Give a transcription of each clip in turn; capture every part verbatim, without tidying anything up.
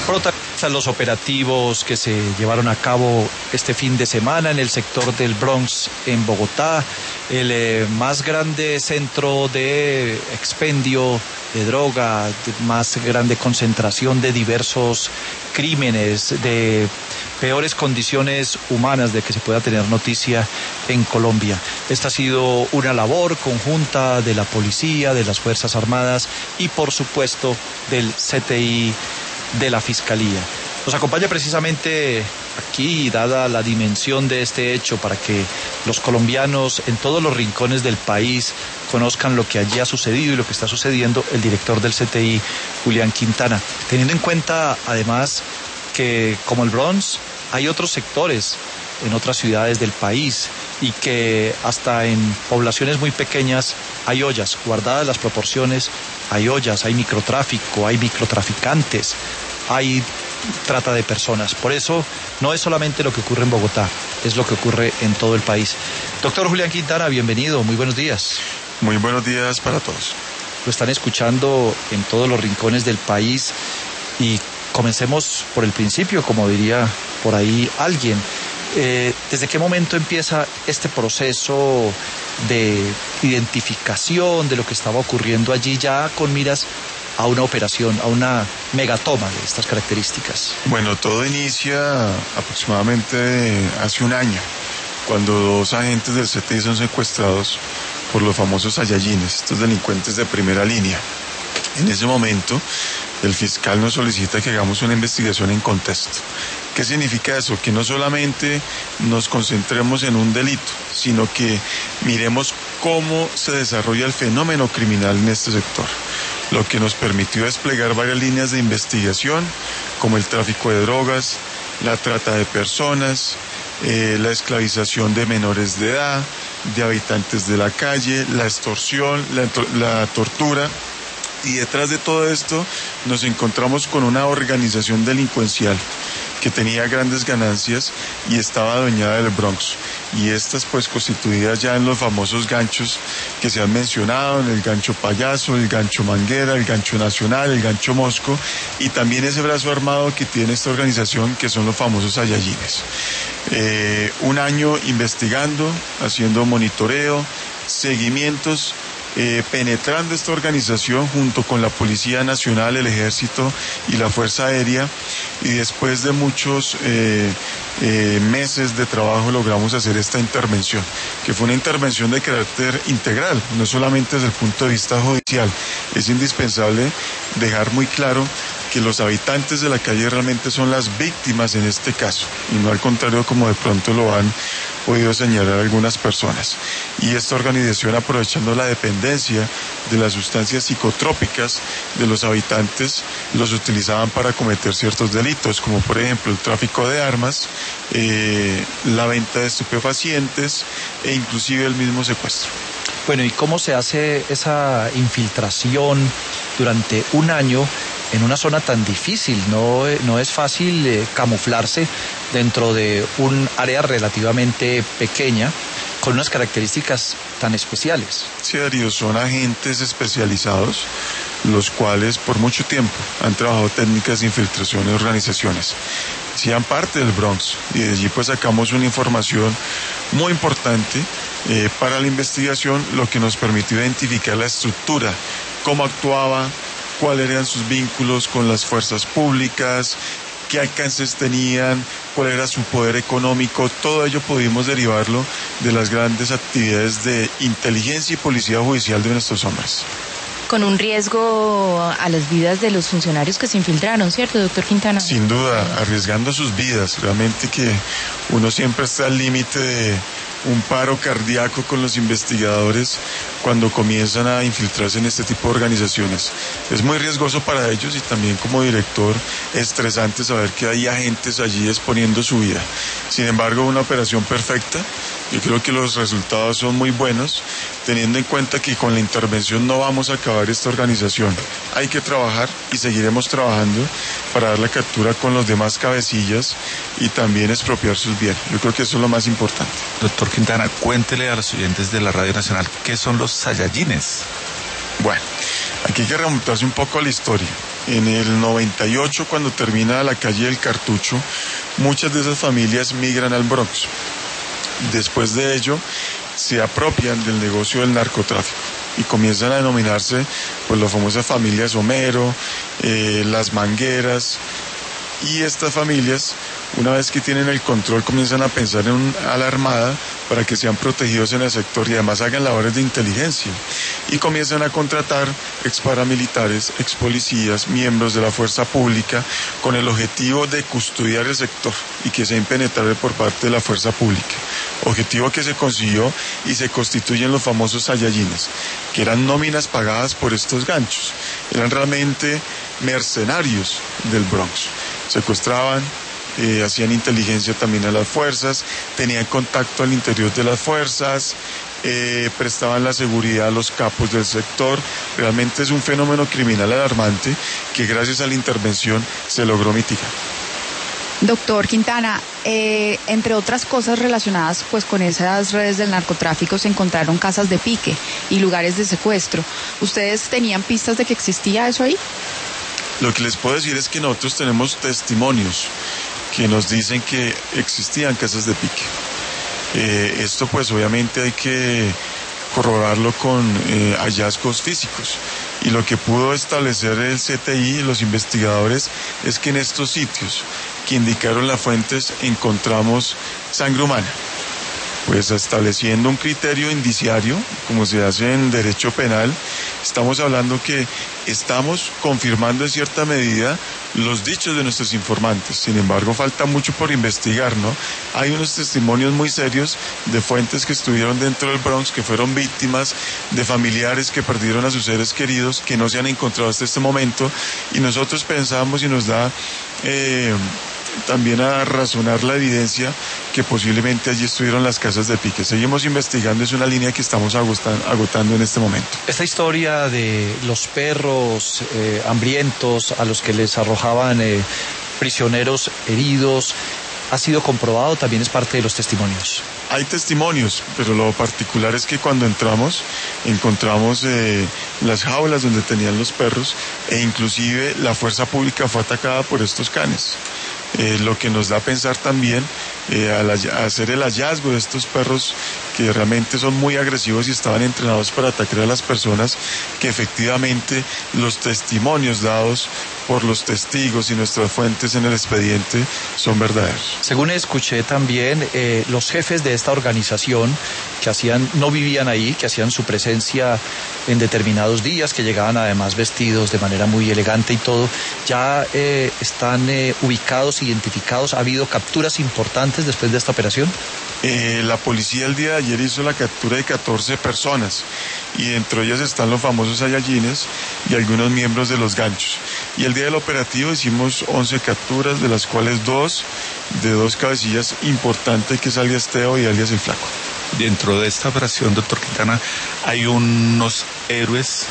protagonizan los operativos que se llevaron a cabo este fin de semana en el sector del Bronx en Bogotá, el eh, más grande centro de expendio de droga, de más grande concentración de diversos crímenes, de peores condiciones humanas de que se pueda tener noticia en Colombia. Esta ha sido una labor conjunta de la policía, de las Fuerzas Armadas y por supuesto del C T I de la Fiscalía. Nos acompaña precisamente aquí, dada la dimensión de este hecho, para que los colombianos en todos los rincones del país conozcan lo que allí ha sucedido y lo que está sucediendo, el director del C T I, Julián Quintana. Teniendo en cuenta, además, que como el Bronx, hay otros sectores en otras ciudades del país y que hasta en poblaciones muy pequeñas hay ollas, guardadas las proporciones, hay ollas, hay microtráfico, hay microtraficantes, hay trata de personas. Por eso no es solamente lo que ocurre en Bogotá, es lo que ocurre en todo el país. Doctor Julián Quintana, bienvenido, muy buenos días. Muy buenos días para todos. Lo están escuchando en todos los rincones del país y comencemos por el principio, como diría por ahí alguien. Eh, ¿Desde qué momento empieza este proceso de identificación de lo que estaba ocurriendo allí, ya con miras a una operación, a una megatoma de estas características? Bueno, todo inicia aproximadamente hace un año, cuando dos agentes del C T I son secuestrados por los famosos Saiyajines, estos delincuentes de primera línea. En ese momento, el fiscal nos solicita que hagamos una investigación en contexto. ¿Qué significa eso? Que no solamente nos concentremos en un delito, sino que miremos cómo se desarrolla el fenómeno criminal en este sector, lo que nos permitió desplegar varias líneas de investigación, como el tráfico de drogas, la trata de personas, eh, la esclavización de menores de edad, de habitantes de la calle, la extorsión, la, la tortura. Y detrás de todo esto nos encontramos con una organización delincuencial que tenía grandes ganancias y estaba adueñada del Bronx. Y estas pues constituidas ya en los famosos ganchos que se han mencionado, en el gancho payaso, el gancho manguera, el gancho nacional, el gancho mosco, y también ese brazo armado que tiene esta organización que son los famosos Saiyajines. Eh, un año investigando, haciendo monitoreo, seguimientos, Eh, penetrando esta organización junto con la Policía Nacional, el Ejército y la Fuerza Aérea, y después de muchos eh, eh, meses de trabajo logramos hacer esta intervención, que fue una intervención de carácter integral, no solamente desde el punto de vista judicial. Es indispensable dejar muy claro que los habitantes de la calle realmente son las víctimas en este caso, y no al contrario como de pronto lo han podido señalar algunas personas. Y esta organización, aprovechando la dependencia de las sustancias psicotrópicas de los habitantes, los utilizaban para cometer ciertos delitos, como por ejemplo el tráfico de armas, eh, la venta de estupefacientes e inclusive el mismo secuestro. Bueno, ¿y cómo se hace esa infiltración durante un año en una zona tan difícil? No, no es fácil eh, camuflarse dentro de un área relativamente pequeña con unas características tan especiales. Sí, Darío, son agentes especializados, los cuales por mucho tiempo han trabajado técnicas de infiltración en organizaciones. Hacían parte del Bronx y de allí pues sacamos una información muy importante eh, para la investigación, lo que nos permitió identificar la estructura, cómo actuaba, cuáles eran sus vínculos con las fuerzas públicas, qué alcances tenían, cuál era su poder económico. Todo ello pudimos derivarlo de las grandes actividades de inteligencia y policía judicial de nuestros hombres. Con un riesgo a las vidas de los funcionarios que se infiltraron, ¿cierto, doctor Quintana? Sin duda, arriesgando sus vidas. Realmente que uno siempre está al límite de un paro cardíaco con los investigadores cuando comienzan a infiltrarse en este tipo de organizaciones. Es muy riesgoso para ellos y también como director estresante saber que hay agentes allí exponiendo su vida. Sin embargo, una operación perfecta. Yo creo que los resultados son muy buenos, teniendo en cuenta que con la intervención no vamos a acabar esta organización. Hay que trabajar y seguiremos trabajando para dar la captura con los demás cabecillas y también expropiar sus bienes. Yo creo que eso es lo más importante. Doctor Quintana, cuéntele a los oyentes de la Radio Nacional qué son los Saiyajines. Bueno, aquí hay que remontarse un poco a la historia. En el noventa y ocho, cuando termina la calle del Cartucho, muchas de esas familias migran al Bronx. Después de ello, se apropian del negocio del narcotráfico y comienzan a denominarse pues las famosas familias Homero, eh, las Mangueras, y estas familias, una vez que tienen el control, comienzan a pensar en un, a la Armada para que sean protegidos en el sector y además hagan labores de inteligencia, y comienzan a contratar ex paramilitares, ex policías, miembros de la fuerza pública, con el objetivo de custodiar el sector y que sea impenetrable por parte de la fuerza pública, objetivo que se consiguió y se constituyen los famosos Saiyajines, que eran nóminas pagadas por estos ganchos, eran realmente mercenarios del Bronx, secuestraban, Eh, hacían inteligencia también a las fuerzas, tenían contacto al interior de las fuerzas, eh, prestaban la seguridad a los capos del sector. Realmente es un fenómeno criminal alarmante que gracias a la intervención se logró mitigar. Doctor Quintana, eh, entre otras cosas relacionadas pues con esas redes del narcotráfico, se encontraron casas de pique y lugares de secuestro. ¿Ustedes tenían pistas de que existía eso ahí? Lo que les puedo decir es que nosotros tenemos testimonios que nos dicen que existían casas de pique. Eh, esto pues obviamente hay que corroborarlo con eh, hallazgos físicos, y lo que pudo establecer el C T I y los investigadores es que en estos sitios que indicaron las fuentes encontramos sangre humana, pues estableciendo un criterio indiciario, como se hace en derecho penal. Estamos hablando que estamos confirmando en cierta medida los dichos de nuestros informantes. Sin embargo, falta mucho por investigar, ¿no? Hay unos testimonios muy serios de fuentes que estuvieron dentro del Bronx, que fueron víctimas, de familiares que perdieron a sus seres queridos, que no se han encontrado hasta este momento, y nosotros pensamos y nos da eh, también a razonar la evidencia que posiblemente allí estuvieron las casas de pique. Seguimos investigando, es una línea que estamos agotando en este momento. Esta historia de los perros eh, hambrientos a los que les arrojaban eh, prisioneros heridos, ¿ha sido comprobado? También es parte de los testimonios. Hay testimonios, pero lo particular es que cuando entramos encontramos eh, las jaulas donde tenían los perros, e inclusive la fuerza pública fue atacada por estos canes. Eh, lo que nos da a pensar también, eh, al hacer el hallazgo de estos perros que realmente son muy agresivos y estaban entrenados para atacar a las personas, que efectivamente los testimonios dados por los testigos y nuestras fuentes en el expediente son verdaderos. Según escuché también, eh, los jefes de esta organización que hacían, no vivían ahí, que hacían su presencia en determinados días, que llegaban además vestidos de manera muy elegante y todo, ya eh, están eh, ubicados, identificados. ¿Ha habido capturas importantes después de esta operación? Eh, la policía el día de ayer hizo la captura de catorce personas, y dentro de ellas están los famosos Saiyajines y algunos miembros de los ganchos. Y el día del operativo hicimos once capturas, de las cuales dos de dos cabecillas importantes, que es alias Teo y alias El Flaco. Dentro de esta operación, doctor Quintana, hay unos héroes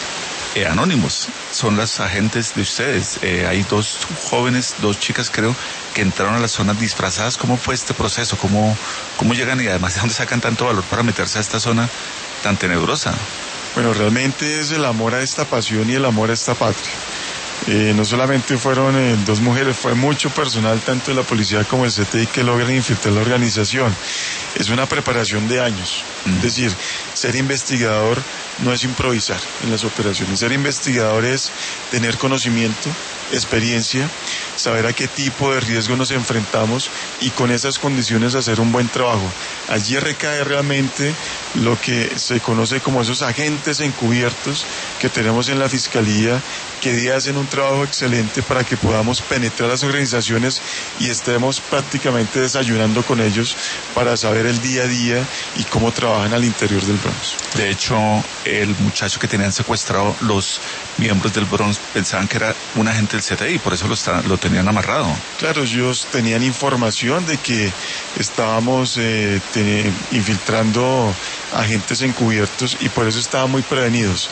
eh, anónimos, son las agentes de ustedes. Eh, hay dos jóvenes, dos chicas creo, que entraron a la zona disfrazadas. ¿Cómo fue este proceso? ¿Cómo, cómo llegan, y además de dónde sacan tanto valor para meterse a esta zona tan tenebrosa? Bueno, realmente es el amor a esta pasión y el amor a esta patria. Eh, no solamente fueron eh, dos mujeres, fue mucho personal, tanto de la policía como del C T I, que logran infiltrar la organización. Es una preparación de años. Mm. Es decir, ser investigador no es improvisar en las operaciones. Ser investigador es tener conocimiento, experiencia, saber a qué tipo de riesgo nos enfrentamos y con esas condiciones hacer un buen trabajo. Allí recae realmente lo que se conoce como esos agentes encubiertos que tenemos en la Fiscalía, que día hacen un trabajo excelente para que podamos penetrar las organizaciones y estemos prácticamente desayunando con ellos para saber el día a día y cómo trabajan al interior del Bronx. De hecho, el muchacho que tenían secuestrado, los miembros del Bronx pensaban que era un agente del C T I, por eso lo, está, lo tenían amarrado. Claro, ellos tenían información de que estábamos eh, te, infiltrando agentes encubiertos y por eso estaban muy prevenidos.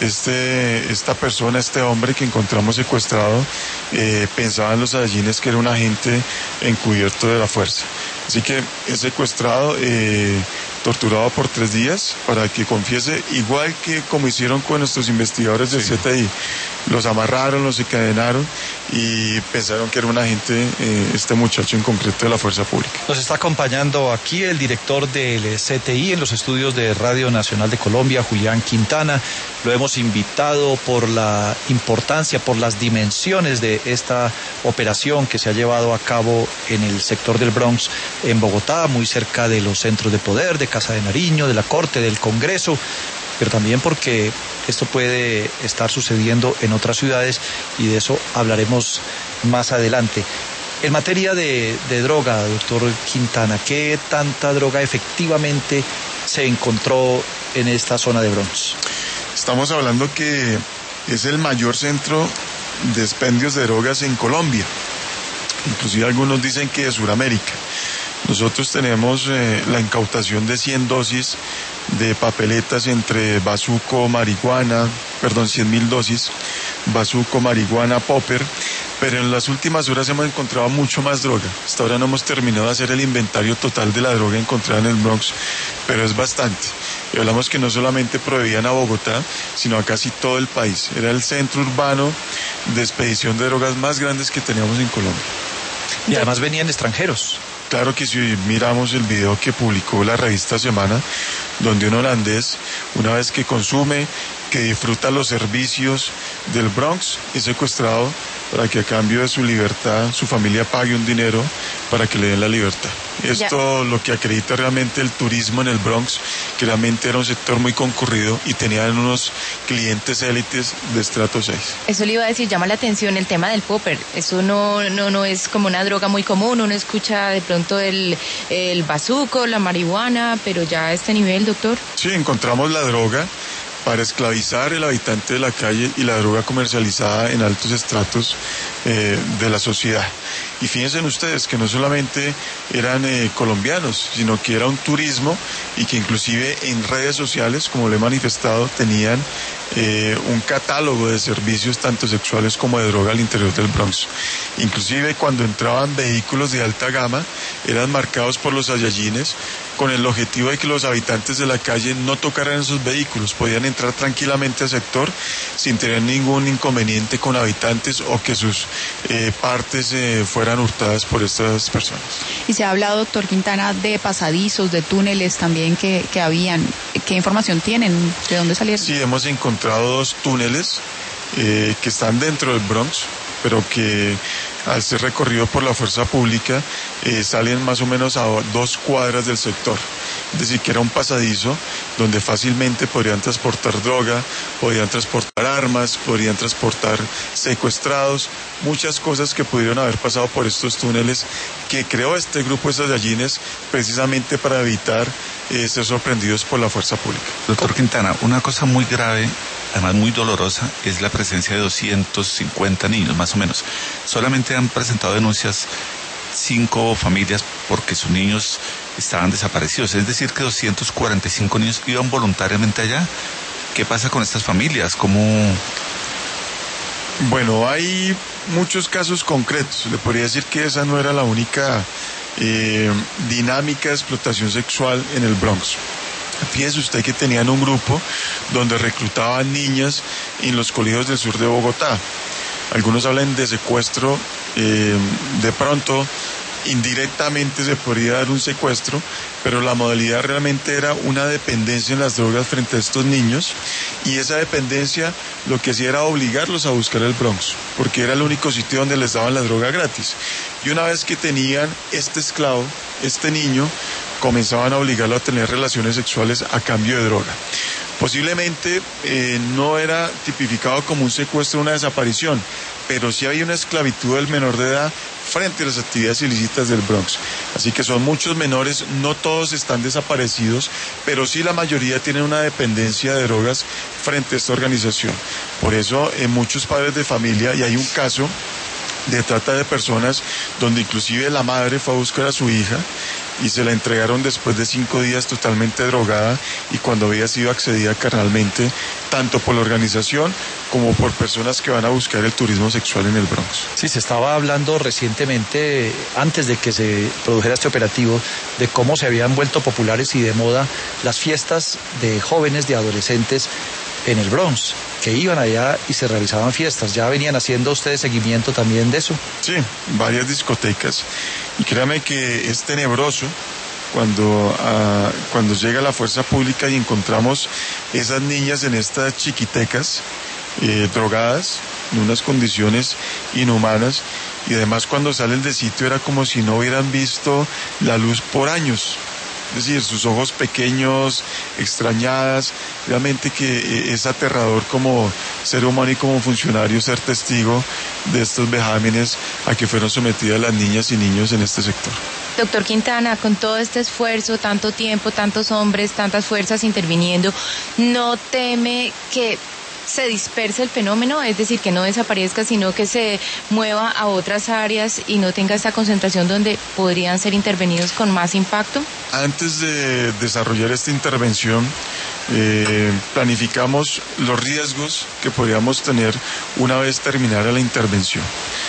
Este, esta persona, este hombre que encontramos secuestrado, eh, pensaba en los Saiyajines que era un agente encubierto de la fuerza. Así que es secuestrado, eh, torturado por tres días para que confiese, igual que como hicieron con nuestros investigadores del sí. C T I. los amarraron, los encadenaron y pensaron que era un agente, eh, este muchacho en concreto de la Fuerza Pública. Nos está acompañando aquí el director del C T I en los estudios de Radio Nacional de Colombia, Julián Quintana. Lo hemos invitado por la importancia, por las dimensiones de esta operación que se ha llevado a cabo en el sector del Bronx en Bogotá, muy cerca de los centros de poder, de Casa de Nariño, de la Corte, del Congreso, pero también porque esto puede estar sucediendo en otras ciudades y de eso hablaremos más adelante. En materia de, de droga, doctor Quintana, ¿qué tanta droga efectivamente se encontró en esta zona de Bronx? Estamos hablando que es el mayor centro de expendios de drogas en Colombia. Inclusive algunos dicen que de Sudamérica. Nosotros tenemos eh, la incautación de cien dosis de papeletas entre bazuco, marihuana, perdón, cien mil dosis, bazuco, marihuana, popper, pero en las últimas horas hemos encontrado mucho más droga. Hasta ahora no hemos terminado de hacer el inventario total de la droga encontrada en el Bronx, pero es bastante. Y hablamos que no solamente proveían a Bogotá, sino a casi todo el país. Era el centro urbano de expedición de drogas más grandes que teníamos en Colombia. Y además venían extranjeros. Claro que si miramos el video que publicó la revista Semana, donde un holandés, una vez que consume, que disfruta los servicios del Bronx, es secuestrado para que a cambio de su libertad su familia pague un dinero para que le den la libertad. Esto ya. Lo que acredita realmente el turismo en el Bronx, que realmente era un sector muy concurrido y tenían unos clientes élites de estrato seis. Eso le iba a decir, llama la atención el tema del popper. Eso no, no, no es como una droga muy común, uno escucha de pronto el, el bazuco, la marihuana, pero ya a este nivel, doctor. Sí, encontramos la droga para esclavizar el habitante de la calle y la droga comercializada en altos estratos eh, de la sociedad. Y fíjense ustedes que no solamente eran eh, colombianos, sino que era un turismo y que inclusive en redes sociales, como le he manifestado, tenían eh, un catálogo de servicios tanto sexuales como de droga al interior del Bronx. Inclusive cuando entraban vehículos de alta gama, eran marcados por los sayajines con el objetivo de que los habitantes de la calle no tocaran esos vehículos, podían entrar tranquilamente al sector sin tener ningún inconveniente con habitantes o que sus eh, partes eh, fueran hurtadas por estas personas. Y se ha hablado, doctor Quintana, de pasadizos, de túneles también que, que habían. ¿Qué información tienen? ¿De dónde salieron? Sí, hemos encontrado dos túneles eh, que están dentro del Bronx, pero que al ser recorrido por la fuerza pública eh, salen más o menos a dos cuadras del sector. Es decir, que era un pasadizo donde fácilmente podrían transportar droga, podrían transportar armas, podrían transportar secuestrados, muchas cosas que pudieron haber pasado por estos túneles que creó este grupo de sayajines precisamente para evitar eh, ser sorprendidos por la fuerza pública. Doctor Quintana, una cosa muy grave, además muy dolorosa, es la presencia de doscientos cincuenta niños, más o menos. Solamente han presentado denuncias cinco familias porque sus niños estaban desaparecidos, es decir que doscientos cuarenta y cinco niños iban voluntariamente allá. ¿Qué pasa con estas familias? ¿Cómo? Bueno, hay muchos casos concretos. Le podría decir que esa no era la única eh, dinámica de explotación sexual en el Bronx. Fíjese usted que tenían un grupo donde reclutaban niñas en los colegios del sur de Bogotá. Algunos hablan de secuestro, eh, de pronto indirectamente se podría dar un secuestro, pero la modalidad realmente era una dependencia en las drogas frente a estos niños, y esa dependencia lo que hacía era obligarlos a buscar el Bronx, porque era el único sitio donde les daban la droga gratis. Y una vez que tenían este esclavo, este niño, comenzaban a obligarlo a tener relaciones sexuales a cambio de droga. Posiblemente eh, no era tipificado como un secuestro o una desaparición, pero sí había una esclavitud del menor de edad frente a las actividades ilícitas del Bronx. Así que son muchos menores, no todos están desaparecidos, pero sí la mayoría tienen una dependencia de drogas frente a esta organización. Por eso en muchos padres de familia, y hay un caso de trata de personas donde inclusive la madre fue a buscar a su hija y se la entregaron después de cinco días totalmente drogada y cuando había sido accedida carnalmente tanto por la organización como por personas que van a buscar el turismo sexual en el Bronx. Sí, se estaba hablando recientemente, antes de que se produjera este operativo, de cómo se habían vuelto populares y de moda las fiestas de jóvenes, de adolescentes, en el Bronx, que iban allá y se realizaban fiestas. ¿Ya venían haciendo ustedes seguimiento también de eso? Sí, varias discotecas. Y créame que es tenebroso cuando, uh, cuando llega la fuerza pública y encontramos esas niñas en estas chiquitecas, eh, drogadas, en unas condiciones inhumanas, y además cuando salen del sitio era como si no hubieran visto la luz por años. Es decir, sus ojos pequeños, extrañadas, realmente que es aterrador como ser humano y como funcionario ser testigo de estos vejámenes a que fueron sometidas las niñas y niños en este sector. Doctor Quintana, con todo este esfuerzo, tanto tiempo, tantos hombres, tantas fuerzas interviniendo, ¿no teme que se disperse el fenómeno? Es decir, que no desaparezca, sino que se mueva a otras áreas y no tenga esta concentración donde podrían ser intervenidos con más impacto. Antes de desarrollar esta intervención, eh, planificamos los riesgos que podríamos tener una vez terminara la intervención.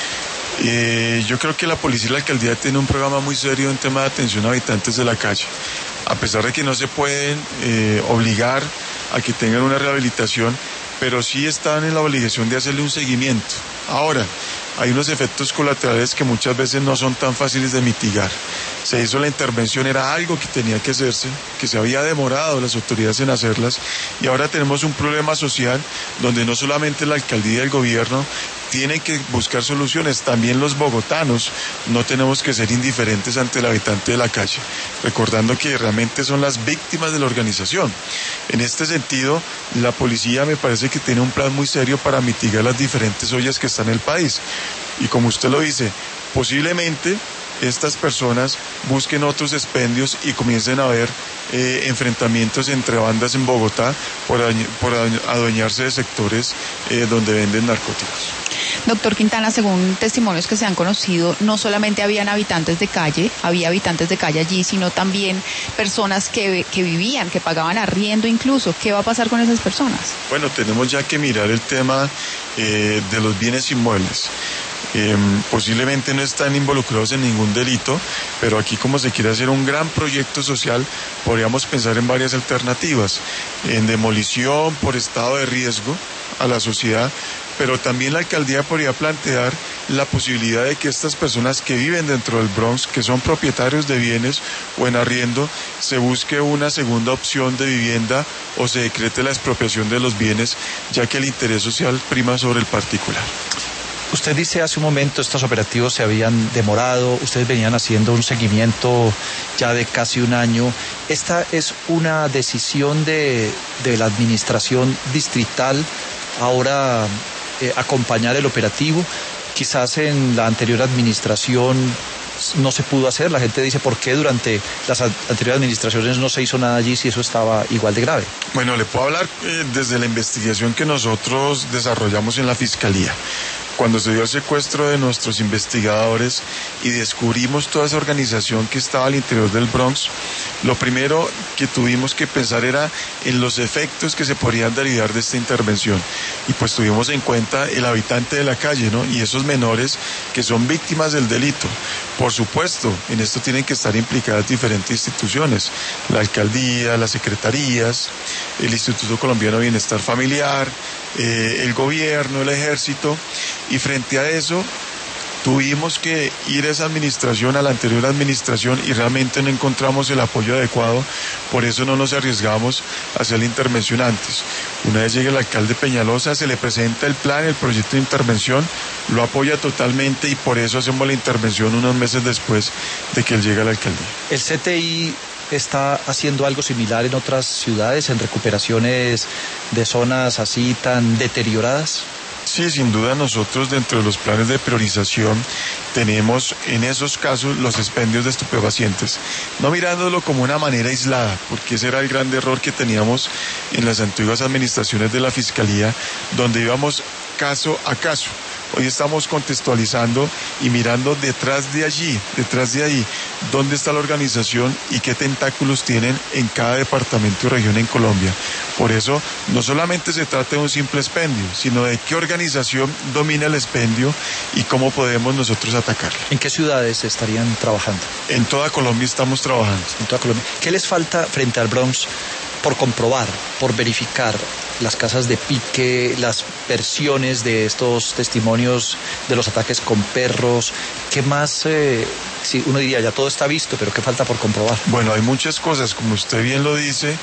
Eh, yo creo que la policía y la alcaldía tienen un programa muy serio en tema de atención a habitantes de la calle. A pesar de que no se pueden eh, obligar a que tengan una rehabilitación, pero sí están en la obligación de hacerle un seguimiento. Ahora, hay unos efectos colaterales que muchas veces no son tan fáciles de mitigar. Se hizo la intervención, era algo que tenía que hacerse, que se había demorado las autoridades en hacerlas, y ahora tenemos un problema social donde no solamente la alcaldía y el gobierno tienen que buscar soluciones, también los bogotanos no tenemos que ser indiferentes ante el habitante de la calle, recordando que realmente son las víctimas de la organización. En este sentido, la policía me parece que tiene un plan muy serio para mitigar las diferentes ollas que están en el país. Y como usted lo dice, posiblemente estas personas busquen otros expendios y comiencen a haber eh, enfrentamientos entre bandas en Bogotá por, por adueñarse de sectores eh, donde venden narcóticos. Doctor Quintana, según testimonios que se han conocido, no solamente habían habitantes de calle, había habitantes de calle allí, sino también personas que, que vivían, que pagaban arriendo incluso. ¿Qué va a pasar con esas personas? Bueno, tenemos ya que mirar el tema eh, de los bienes inmuebles. Eh, posiblemente no están involucrados en ningún delito, pero aquí como se quiere hacer un gran proyecto social, podríamos pensar en varias alternativas, en demolición por estado de riesgo a la sociedad, pero también la alcaldía podría plantear la posibilidad de que estas personas que viven dentro del Bronx, que son propietarios de bienes o en arriendo, se busque una segunda opción de vivienda o se decrete la expropiación de los bienes, ya que el interés social prima sobre el particular. Usted dice hace un momento estos operativos se habían demorado, ustedes venían haciendo un seguimiento ya de casi un año. ¿Esta es una decisión de, de la administración distrital ahora eh, acompañar el operativo? Quizás en la anterior administración no se pudo hacer. La gente dice, ¿por qué durante las anteriores administraciones no se hizo nada allí si eso estaba igual de grave? Bueno, le puedo hablar eh, desde la investigación que nosotros desarrollamos en la Fiscalía. Cuando se dio el secuestro de nuestros investigadores y descubrimos toda esa organización que estaba al interior del Bronx, lo primero que tuvimos que pensar era en los efectos que se podrían derivar de esta intervención. Y pues tuvimos en cuenta el habitante de la calle, ¿no? Y esos menores que son víctimas del delito. Por supuesto, en esto tienen que estar implicadas diferentes instituciones, la alcaldía, las secretarías, el Instituto Colombiano de Bienestar Familiar, eh, el gobierno, el ejército. Y frente a eso, tuvimos que ir a esa administración, a la anterior administración, y realmente no encontramos el apoyo adecuado, por eso no nos arriesgamos a hacer la intervención antes. Una vez llegue el alcalde Peñalosa, se le presenta el plan, el proyecto de intervención, lo apoya totalmente y por eso hacemos la intervención unos meses después de que él llegue a la alcaldía. El C T I está haciendo algo similar en otras ciudades, en recuperaciones de zonas así tan deterioradas. Sí, sin duda nosotros dentro de los planes de priorización tenemos en esos casos los expendios de estupefacientes, no mirándolo como una manera aislada, porque ese era el gran error que teníamos en las antiguas administraciones de la Fiscalía, donde íbamos caso a caso. Hoy estamos contextualizando y mirando detrás de allí, detrás de ahí, dónde está la organización y qué tentáculos tienen en cada departamento y región en Colombia. Por eso, no solamente se trata de un simple expendio, sino de qué organización domina el expendio y cómo podemos nosotros atacarla. ¿En qué ciudades estarían trabajando? En toda Colombia estamos trabajando. En toda Colombia. ¿Qué les falta frente al Bronx por comprobar, por verificar las casas de pique, las versiones de estos testimonios de los ataques con perros? ¿Qué más? Eh, sí, uno diría, ya todo está visto, pero ¿qué falta por comprobar? Bueno, hay muchas cosas, como usted bien lo dice.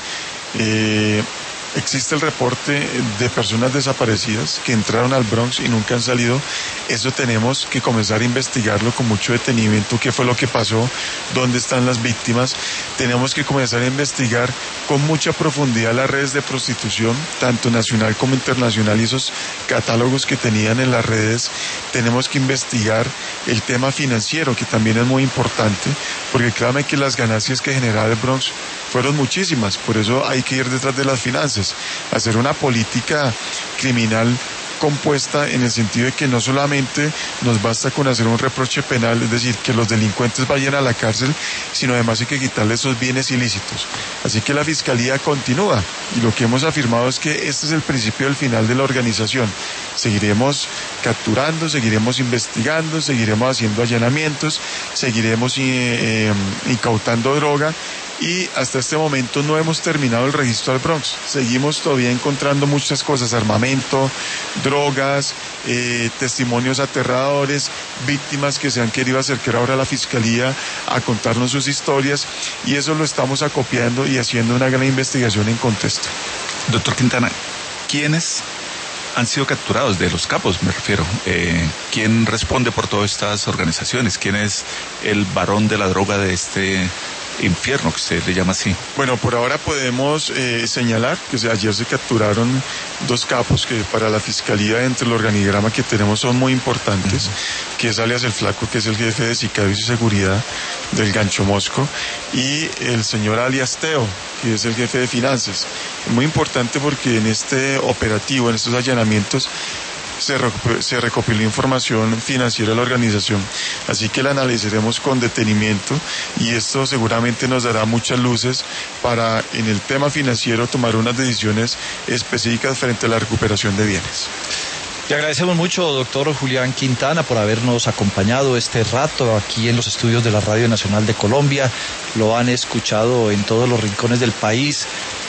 Eh, existe el reporte de personas desaparecidas que entraron al Bronx y nunca han salido. Eso tenemos que comenzar a investigarlo con mucho detenimiento, qué fue lo que pasó, dónde están las víctimas. Tenemos que comenzar a investigar con mucha profundidad las redes de prostitución, tanto nacional como internacional, y esos catálogos que tenían en las redes. Tenemos que investigar el tema financiero, que también es muy importante, porque créame que las ganancias que generaba el Bronx fueron muchísimas. Por eso hay que ir detrás de las finanzas, hacer una política criminal compuesta, en el sentido de que no solamente nos basta con hacer un reproche penal, es decir, que los delincuentes vayan a la cárcel, sino además hay que quitarles esos bienes ilícitos. Así que la Fiscalía continúa, y lo que hemos afirmado es que este es el principio del final de la organización. Seguiremos capturando, seguiremos investigando, seguiremos haciendo allanamientos, seguiremos eh, eh, incautando droga, y hasta este momento no hemos terminado el registro del Bronx. Seguimos todavía encontrando muchas cosas: armamento, drogas, eh, testimonios aterradores, víctimas que se han querido acercar ahora a la Fiscalía a contarnos sus historias, y eso lo estamos acopiando y haciendo una gran investigación en contexto. Doctor Quintana, ¿quiénes han sido capturados de los capos, me refiero? Eh, ¿Quién responde por todas estas organizaciones? ¿Quién es el varón de la droga de este infierno, que se le llama así? Bueno, por ahora podemos eh, señalar que se, ayer se capturaron dos capos que para la Fiscalía, entre el organigrama que tenemos, son muy importantes, uh-huh. que es alias el Flaco, que es el jefe de sicarios y seguridad del Gancho Mosco, y el señor alias Teo, que es el jefe de finanzas. Muy importante porque en este operativo, en estos allanamientos, Se, se recopiló información financiera de la organización, así que la analizaremos con detenimiento, y esto seguramente nos dará muchas luces para, en el tema financiero, tomar unas decisiones específicas frente a la recuperación de bienes. Le agradecemos mucho, doctor Julián Quintana, por habernos acompañado este rato aquí en los estudios de la Radio Nacional de Colombia. Lo han escuchado en todos los rincones del país.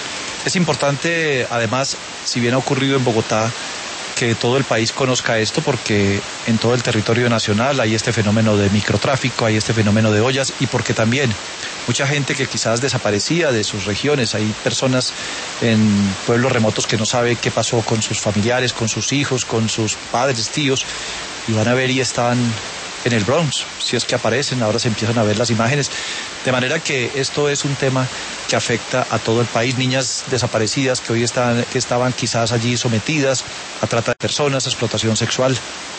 Es importante, además, si bien ha ocurrido en Bogotá, que todo el país conozca esto, porque en todo el territorio nacional hay este fenómeno de microtráfico, hay este fenómeno de ollas, y porque también mucha gente que quizás desaparecía de sus regiones, hay personas en pueblos remotos que no sabe qué pasó con sus familiares, con sus hijos, con sus padres, tíos, y van a ver y están en el Bronx, si es que aparecen, ahora se empiezan a ver las imágenes, de manera que esto es un tema que afecta a todo el país. Niñas desaparecidas que hoy están, que estaban quizás allí sometidas a trata de personas, a explotación sexual.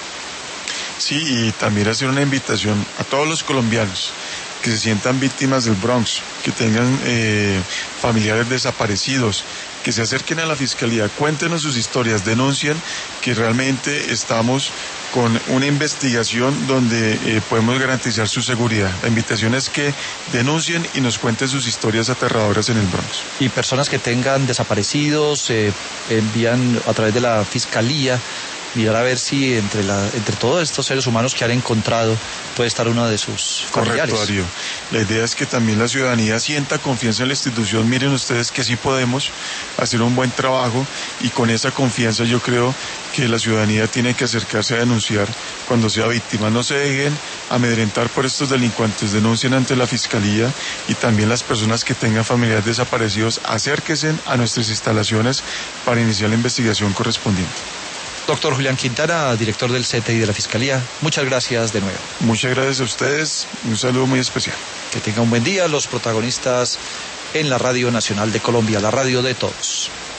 Sí, y también hacer una invitación a todos los colombianos que se sientan víctimas del Bronx, que tengan eh, familiares desaparecidos, que se acerquen a la Fiscalía, cuéntenos sus historias, denuncien, que realmente estamos con una investigación donde eh, podemos garantizar su seguridad. La invitación es que denuncien y nos cuenten sus historias aterradoras en el Bronx. Y personas que tengan desaparecidos, eh, envían a través de la Fiscalía, mirar a ver si entre la, entre todos estos seres humanos que han encontrado puede estar uno de sus familiares. Correcto, Darío. La idea es que también la ciudadanía sienta confianza en la institución. Miren ustedes que sí podemos hacer un buen trabajo, y con esa confianza yo creo que la ciudadanía tiene que acercarse a denunciar cuando sea víctima. No se dejen amedrentar por estos delincuentes, denuncien ante la Fiscalía, y también las personas que tengan familiares desaparecidos, acérquense a nuestras instalaciones para iniciar la investigación correspondiente. Doctor Julián Quintana, director del C T I de la Fiscalía, muchas gracias de nuevo. Muchas gracias a ustedes, un saludo muy especial. Que tenga un buen día, los protagonistas en la Radio Nacional de Colombia, la radio de todos.